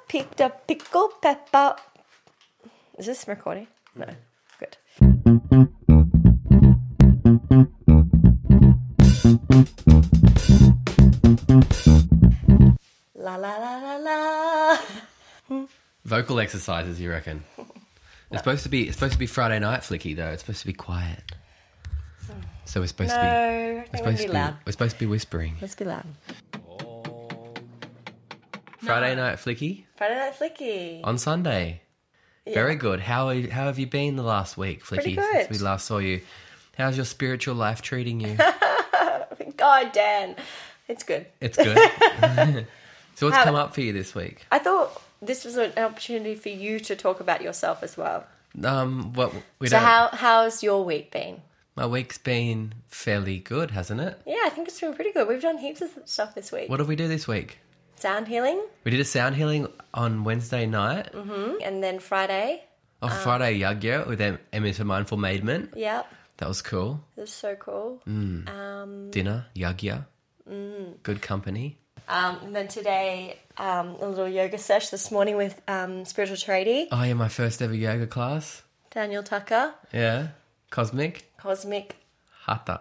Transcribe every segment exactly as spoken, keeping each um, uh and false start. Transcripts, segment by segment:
picked a pickle pepper. Is this recording? No. Good. La la la la la. Vocal exercises, you reckon? It's supposed to be. It's supposed to be Friday night, Flicky. Though it's supposed to be quiet. So we're supposed No, to be. I We're think we're supposed gonna to be be. loud. We're supposed to be whispering. Let's be loud. Friday night, Flicky. Friday Night Flicky. On Sunday. Yeah. Very good. How are, how have you been the last week, Flicky? Pretty good. Since we last saw you. How's your spiritual life treating you? God, Dan. It's good. It's good. So what's How- come up for you this week? I thought this was an opportunity for you to talk about yourself as well. Um, what we So don't. how how's your week been? My week's been fairly good, hasn't it? Yeah, I think it's been pretty good. We've done heaps of stuff this week. What did we do this week? Sound healing, We did a sound healing on Wednesday night. mm, and then Friday. On Friday, Yagya with Em- Emma for Mindful Maidment. Yep, That was cool. it was so cool. Mm. Um, Dinner, Yagya. Good company. um, and then today, um, a little yoga sesh this morning with um, spiritual tradie Oh, yeah, my first ever yoga class. Daniel Tucker, Yeah. Cosmic. Cosmic. Hatha.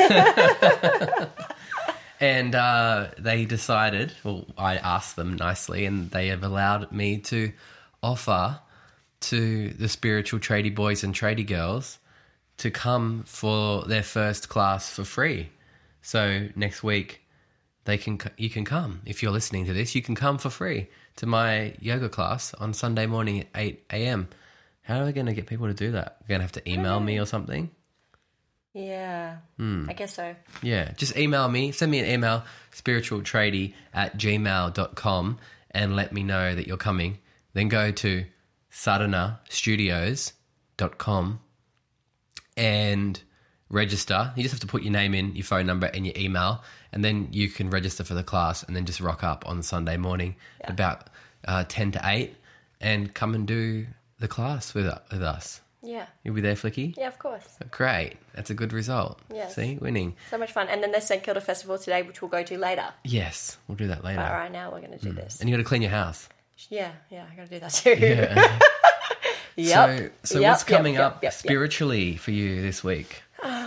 And uh, they decided, well, I asked them nicely, and they have allowed me to offer to the spiritual tradie boys and tradie girls to come for their first class for free. So next week, they can you can come. If you're listening to this, you can come for free to my yoga class on Sunday morning at eight a.m. How are we going to get people to do that? We're going to have to email me or something? Yeah, Hmm. I guess so. Yeah, just email me. Send me an email, spiritualtradie at gmail dot com, and let me know that you're coming. Then go to sadhana studios dot com and register. You just have to put your name in, your phone number, and your email, and then you can register for the class and then just rock up on Sunday morning at about uh, ten to eight and come and do the class with, with us. Yeah, You'll be there, Flicky? yeah, of course. Great. That's a good result. Yes. See, winning. So much fun. And then there's St Kilda Festival today, which we'll go to later. Yes, we'll do that later. But right now, we're going to do this. And you got to clean your house. Yeah, yeah, I got to do that too. Yeah. Yep. So, so Yep, what's coming yep, up yep, yep, yep. spiritually for you this week?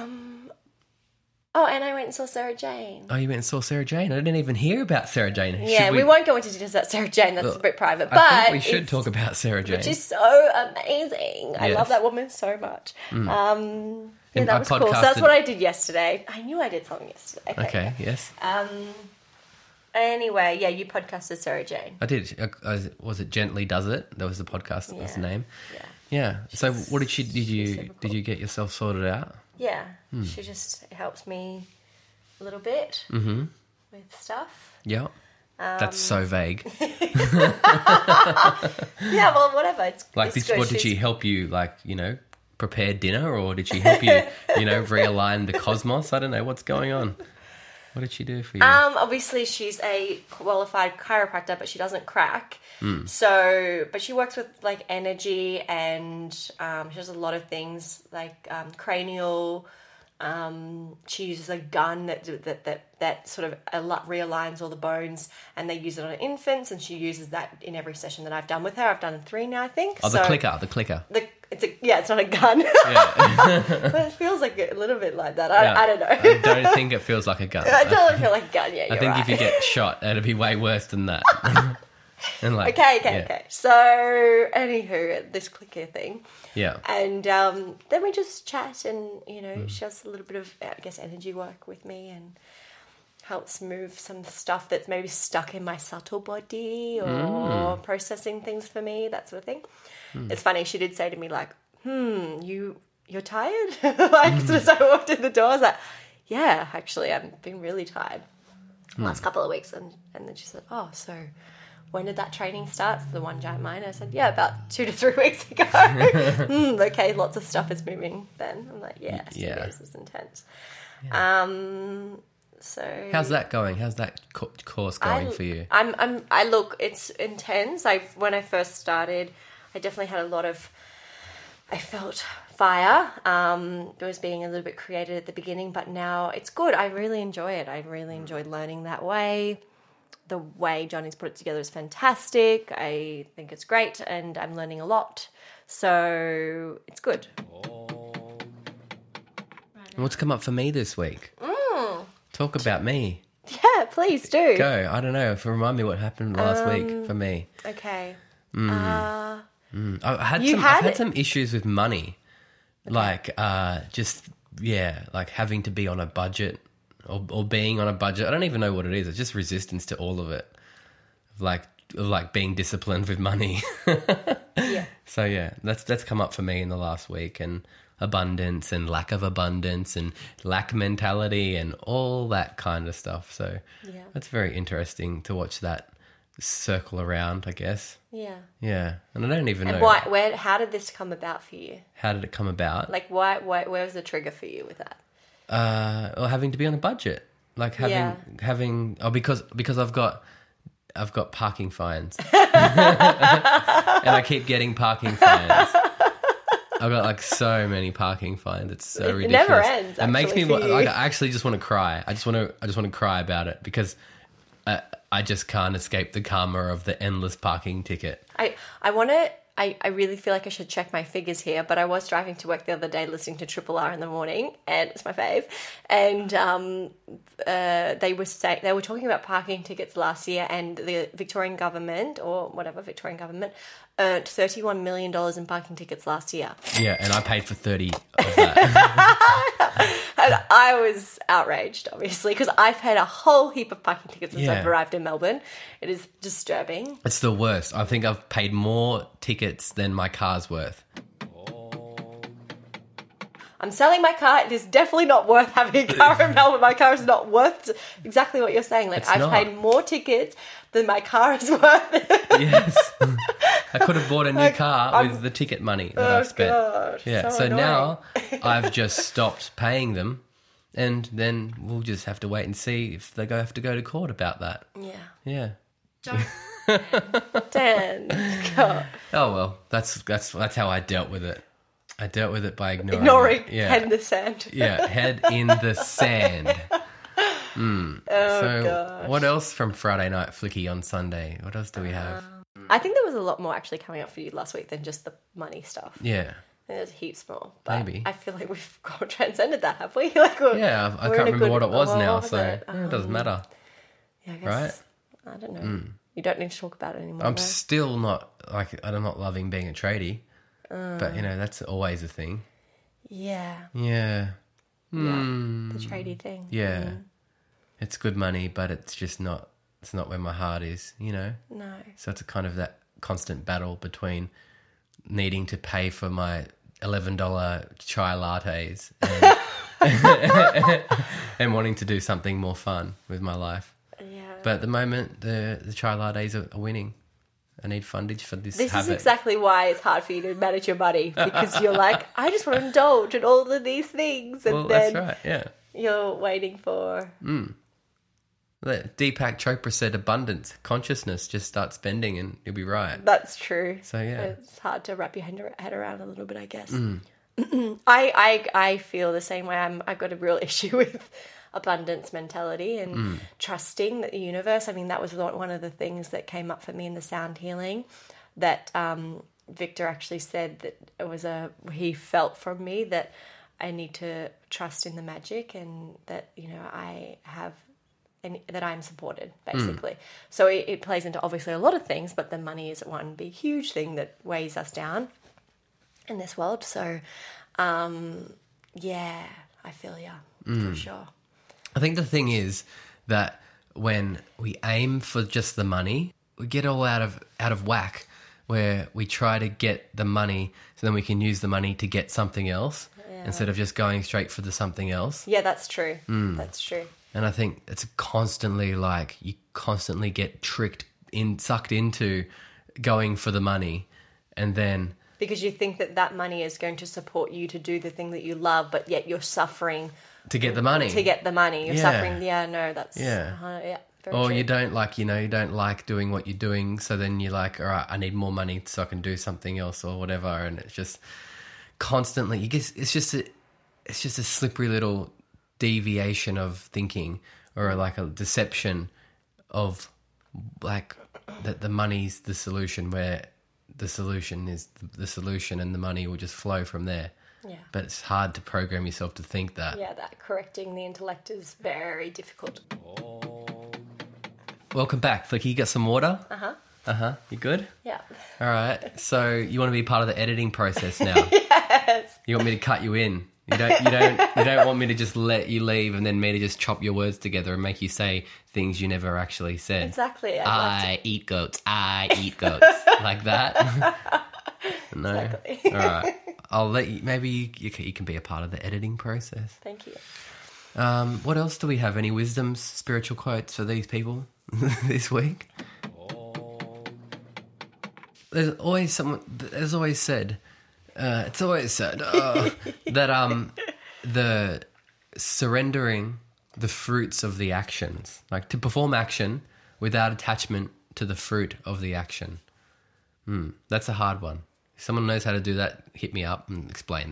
Oh, and I went and saw Sarah Jane. Oh, you went and saw Sarah Jane. I didn't even hear about Sarah Jane. Yeah, Should we, won't go into details about Sarah Jane. That's Well, a bit private. But I think we should it's- talk about Sarah Jane. She's so amazing. I Yes. love that woman so much. Um, yeah, And that I was cool. So podcasted- that's what I did yesterday. I knew I did something yesterday. Okay, yes. Um. Anyway, yeah, you podcasted Sarah Jane. I did. Uh, uh, was it Gently Does It? That was the podcast. That was the Yeah. name. Yeah. Yeah. So what did she, did you, super cool. did you get yourself sorted out? Yeah. Hmm. She just helps me a little bit Mm-hmm. with stuff. Yeah. That's so vague. Yeah, well, whatever. It's Like, it's did, good. what did she She's- help you, like, you know, prepare dinner, or did she help you, you know, realign the cosmos? I don't know. What's going on? What did she do for you? Um, obviously she's a qualified chiropractor, but she doesn't crack. Hmm. So, but she works with like energy, and um, she does a lot of things like um, cranial. Um, she uses a gun that that that that sort of al- realigns all the bones, and they use it on infants. And she uses that in every session that I've done with her. I've done three now, I think. oh, the So clicker, the clicker. The, it's a yeah, it's not a gun, Yeah. but it feels like a little bit like that. I, Yeah. I don't know. I don't think it feels like a gun. It doesn't feel like a gun. Yeah, I you're think right. if you get shot, it'd be way worse than that. And like, Okay, okay, yeah. okay. So, anywho, this clicker thing. Yeah. And um, then we just chat, and, you know, Hmm. she does a little bit of, I guess, energy work with me and helps move some stuff that's maybe stuck in my subtle body or Hmm. processing things for me, that sort of thing. It's funny, she did say to me, like, hmm, you, you're tired? Like, Hmm. so as I walked in the door, I was like, yeah, actually, I've been really tired Hmm. last couple of weeks. And, and then she said, oh, so when did that training start? The one giant mine. I said, yeah, about two to three weeks ago. mm, okay, lots of stuff is moving then. I'm like, yes, Yeah. it is. It's intense. Um, so How's that going? How's that co- course going I, for you? I'm, I'm, I look, it's intense. I when I first started, I definitely had a lot of, I felt fire. Um, it was being a little bit creative at the beginning, but now it's good. I really enjoy it. I really enjoyed learning that way. the way Johnny's put it together is fantastic. I think it's great, and I'm learning a lot. So it's good. What's come up for me this week? Mm. Talk about me. Yeah, please do. Go. I don't know. Remind me what happened last Um, week for me. Okay. Mm. Uh, Mm. I had You some. had- I've had some issues with money, like uh, just yeah, like having to be on a budget or, or being on a budget. I don't even know what it is. It's just resistance to all of it, of like of like being disciplined with money. yeah. So yeah, that's that's come up for me in the last week, and abundance and lack of abundance and lack mentality and all that kind of stuff. So Yeah. it's very interesting to watch that circle around, I guess. Yeah. Yeah, and I don't even And know why? Where? How did this come about for you? how did it come about. Like, why? why where was the trigger for you with that? Uh, or having to be on a budget, like having Yeah. having oh because because I've got I've got parking fines, and I keep getting parking fines. I've got like so many parking fines. It's so It ridiculous. never ends, It makes me actually, for wa- like you. I actually just want to cry. I just want to I just want to cry about it because uh, I just can't escape the karma of the endless parking ticket. I I want to. I, I really feel like I should check my figures here, but I was driving to work the other day listening to Triple R in the morning, and it's my fave. And um, uh, they were say, they were talking about parking tickets last year, and the Victorian government or whatever Victorian government earned thirty-one million dollars in parking tickets last year. Yeah, and I paid for thirty of that. And I was outraged, obviously, because I've paid a whole heap of parking tickets since Yeah. I've arrived in Melbourne. It is disturbing. It's the worst. I think I've paid more tickets than my car's worth. I'm selling my car. It is definitely not worth having a car in Melbourne. My car is not worth exactly what you're saying. Like, It's I've not. paid more tickets than my car is worth. Yes. I could have bought a new Like, car I'm- with the ticket money that Oh, I've spent. God. Yeah. So So, annoying. now I've just stopped paying them, and then we'll just have to wait and see if they go have to go to court about that. Yeah. Yeah. Dan. God. Oh well, that's that's that's how I dealt with it. I dealt with it by ignoring. Ignoring it. Yeah. head in the sand. Yeah, head in the sand. Oh, so, gosh. what else from Friday Night Flicky on Sunday? What else do we have? I think there was a lot more actually coming up for you last week than just the money stuff. Yeah. I think there's heaps more. But Maybe. I feel like we've got transcended that, have we? Like, we're, Yeah, I we're can't in a remember good- what it was oh, now, what was so it? yeah, it doesn't Um, matter. Yeah, I guess. Right? I don't know. You don't need to talk about it anymore. I'm though. still not like I'm not loving being a tradie, Uh. but you know that's always a thing. Yeah. Yeah, Yeah. Mm. The tradie thing. yeah, Mm. it's good money, but it's just not. It's not where my heart is, you know. No. So it's a kind of that constant battle between needing to pay for my eleven dollar chai lattes and, and wanting to do something more fun with my life. Yeah. But at the moment, the the chai lattes are, are winning. I need fundage for this, This habit. is exactly why it's hard for you to manage your money, because you're like, I just want to indulge in all of these things, and Well, then that's right. Yeah. you're waiting for. That Deepak Chopra said, "Abundance, consciousness. Just start spending, and you'll be right." That's true. So yeah. It's hard to wrap your head head around a little bit, I guess. Mm. I, I I feel the same way. I'm I've got a real issue with abundance mentality and Mm. trusting that the universe. I mean, that was one one of the things that came up for me in the sound healing. That um, Victor actually said that it was a he felt from me that I need to trust in the magic, and that, you know, I have. And that I'm supported, basically. So it, it plays into obviously a lot of things, but the money is one big, huge thing that weighs us down in this world. So, um, yeah, I feel ya for sure. I think the thing is that when we aim for just the money, we get all out of out of whack. Where we try to get the money, so then we can use the money to get something else instead of just going straight for the something else. Yeah, that's true. That's true. And I think it's constantly like you constantly get tricked in, sucked into going for the money, and then Because you think that that money is going to support you to do the thing that you love, but yet you're suffering to get the money, to get the money. You're Yeah. suffering. Yeah, no, that's Yeah. uh, yeah. Very or true. you don't like, you know, you don't like doing what you're doing, so then you're like, all right, I need more money so I can do something else or whatever, and it's just constantly. You guess it's just a, it's just a slippery little deviation of thinking, or like a deception of like that the money's the solution, where the solution is the solution and the money will just flow from there. Yeah. But it's hard to program yourself to think that. Yeah, that correcting the intellect is very difficult. Welcome back, Flicky. You got some water? Uh-huh. Uh-huh. You good? Yeah. All right. So you want to be part of the editing process now? Yes. You want me to cut you in? You don't. You don't. You don't want me to just let you leave and then me to just chop your words together and make you say things you never actually said. Exactly. I'd I like eat goats. I eat goats. Like that. No. Exactly. All right. I'll let you. Maybe you, you, can, you can be a part of the editing process. Thank you. Um, what else do we have? Any wisdoms, spiritual quotes for these people this week? There's always someone. There's always said. Uh, it's always said uh, that um, the surrendering the fruits of the actions, like to perform action without attachment to the fruit of the action. Hmm, that's a hard one. If someone knows how to do that, hit me up and explain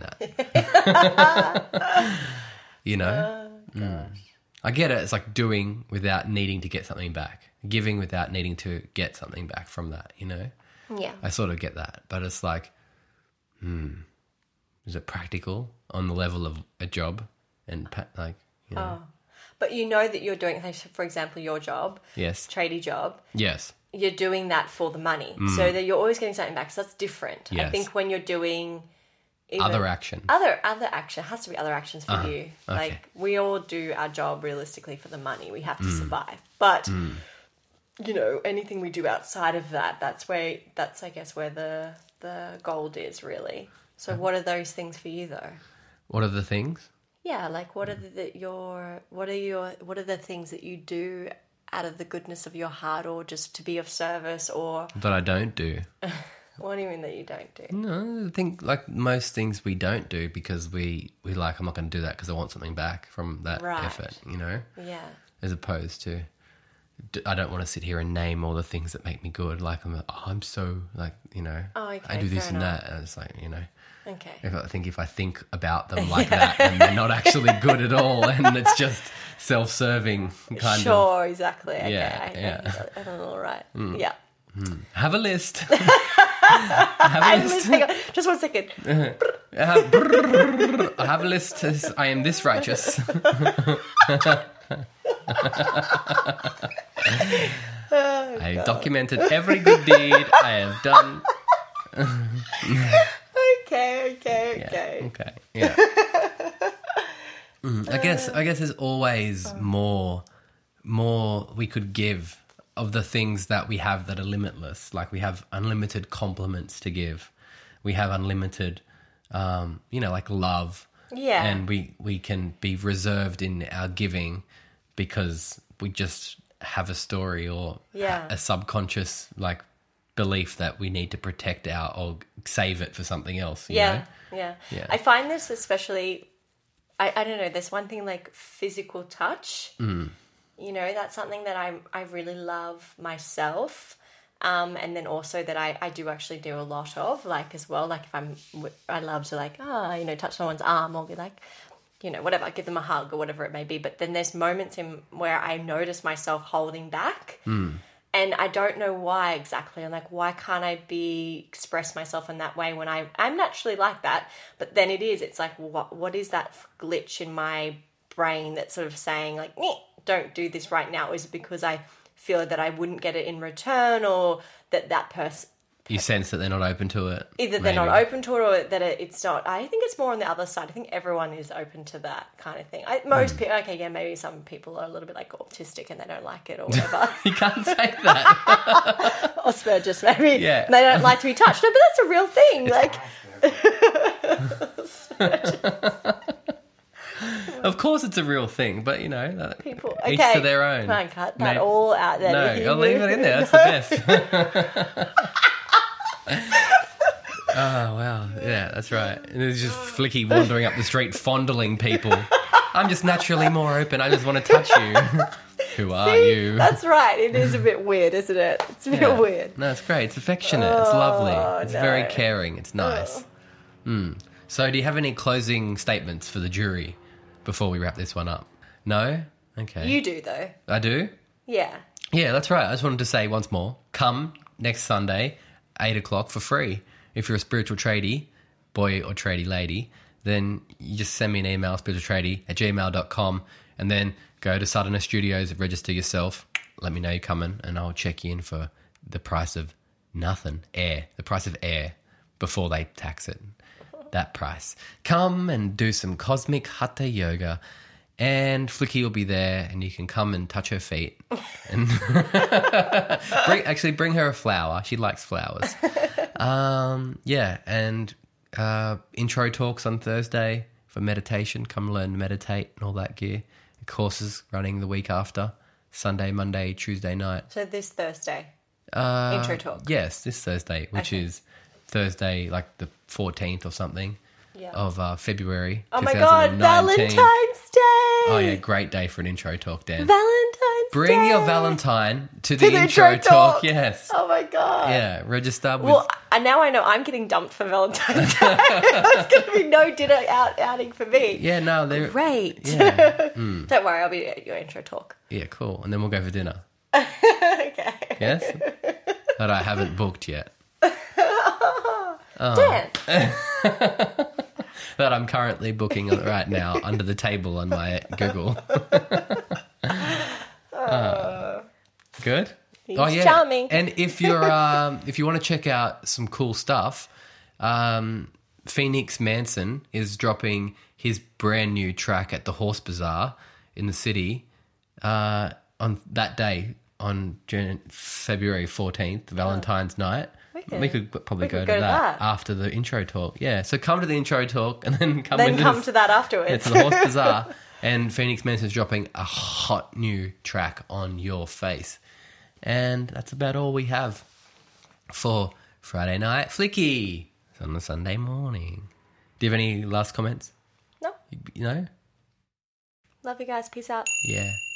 that. You know? Oh, mm. I get it. It's like doing without needing to get something back. Giving without needing to get something back from that, you know? Yeah. I sort of get that. But it's like, hmm, is it practical on the level of a job? And pa- like, you know? Oh. But you know that you're doing, like, for example, your job, Yes. tradie job, Yes. you're doing that for the money. So that you're always getting something back. So that's different. I Yes. think when you're doing even Other action. Other other action has to be other actions for Uh-huh. you. Okay. Like we all do our job realistically for the money. We have to survive. But you know, anything we do outside of that, that's where that's I guess where the the gold is really. So what are those things for you though? What are the things? Yeah, like what are the, the your what are your what are the things that you do out of the goodness of your heart or just to be of service or That I don't do. what do you mean that you don't do? No, I think like most things we don't do because we, we like, I'm not going to do that because I want something back from that Right. effort, you know? Yeah. As opposed to, d- I don't want to sit here and name all the things that make me good. Like, I'm, oh, I'm so, like, you know, Oh, okay, I do this fair and enough. that. And it's like, you know, Okay. if I think if I think about them like that, then they're not actually good at all. And it's just self-serving kind of. Sure, exactly. Okay, Yeah, I, yeah. I, I don't know, all right. Yeah. Have a list. Have a I list. hang on, just one second. I have, brrrr, I have a list. I am this righteous. Oh, I have documented every good deed I have done. Okay, okay, Yeah, okay. okay. Yeah. Mm, I guess. I guess there's always more, more we could give of the things that we have that are limitless. Like we have unlimited compliments to give. We have unlimited, um, you know, like love. Yeah. And we, we can be reserved in our giving because we just have a story or Yeah. a subconscious like belief that we need to protect our or save it for something else. You Yeah, know? yeah, Yeah. I find this especially, I, I don't know, there's one thing like physical touch. Mm. You know, that's something that I I really love myself. Um, and then also that I, I do actually do a lot of, like, as well. Like, if I'm, I love to, like, ah, oh, you know, touch someone's arm or be like, you know, whatever, give them a hug or whatever it may be. But then there's moments in where I notice myself holding back. Mm. And I don't know why exactly. I'm like, why can't I be, express myself in that way when I, I'm naturally like that. But then it is, it's like, what what is that glitch in my brain that's sort of saying, like, meh, don't do this right now? Is it because I feel that I wouldn't get it in return, or that that person, You sense that they're not open to it. either they're not maybe. open to it or that it, it's not. I think it's more on the other side. I think everyone is open to that kind of thing. I, most people, okay, yeah, maybe some people are a little bit like autistic and they don't like it or whatever. You can't say that. Or Spurgeous, maybe. Yeah. They don't like to be touched. No, but that's a real thing. Like, Of course it's a real thing, but, you know, that- people. each Okay. to their own. Come on, cut that Maybe- all out there. No, I'll leave it in there. That's the best. Oh, wow. Yeah, that's right. And there's just Flicky wandering up the street fondling people. I'm just naturally more open. I just want to touch you. Who are you? That's right. It is a bit weird, isn't it? It's a bit Yeah. weird. No, it's great. It's affectionate. It's lovely. It's no. very caring. It's nice. Mm. So do you have any closing statements for the jury before we wrap this one up? No? Okay. You do, though. I do? Yeah. Yeah, that's right. I just wanted to say once more, come next Sunday, eight o'clock for free. If you're a spiritual tradie, boy or tradie lady, then you just send me an email, spiritualtradie at gmail dot com, and then go to Southerner Studios, register yourself, let me know you're coming, and I'll check you in for the price of nothing, air, the price of air before they tax it. That price. Come and do some cosmic hatha yoga, and Flicky will be there, and you can come and touch her feet. And bring, actually, bring her a flower. She likes flowers. Um, yeah, and uh, intro talks on Thursday for meditation. Come learn to meditate and all that gear. Courses running the week after, Sunday, Monday, Tuesday night. So this Thursday, uh, intro talk. Yes, this Thursday, which Okay. is Thursday, like the fourteenth or something Yeah. of uh, February. Oh my God, twenty nineteen. Valentine's Day! Oh yeah, great day for an intro talk, Dan. Valentine's Bring Day! your Valentine to the, To the intro, intro talk. talk. Yes. Oh my God. Yeah, register with. Well, and now I know I'm getting dumped for Valentine's Day. There's going to be no dinner out outing for me. yeah, no, they're Great. Yeah, Don't worry, I'll be at your intro talk. yeah, cool. And then we'll go for dinner. Okay. Yes, that I haven't booked yet. Dan. That I'm currently booking right now under the table on my Google. Uh, good. He's charming. And if you're um, if you want to check out some cool stuff, um, Phoenix Manson is dropping his brand new track at the Horse Bazaar in the city uh, on that day on Jan- February fourteenth, Valentine's night. Wicked. We could probably We go, could to, go to that, that. after the intro talk. Yeah, so come to the intro talk and then come Then into come the, to that afterwards. yeah, to the Horse Bazaar. And Phoenix Manson's dropping a hot new track on your face. And that's about all we have for Friday Night Flicky. It's on a Sunday morning. Do you have any last comments? No. You know? Love you guys. Peace out. Yeah.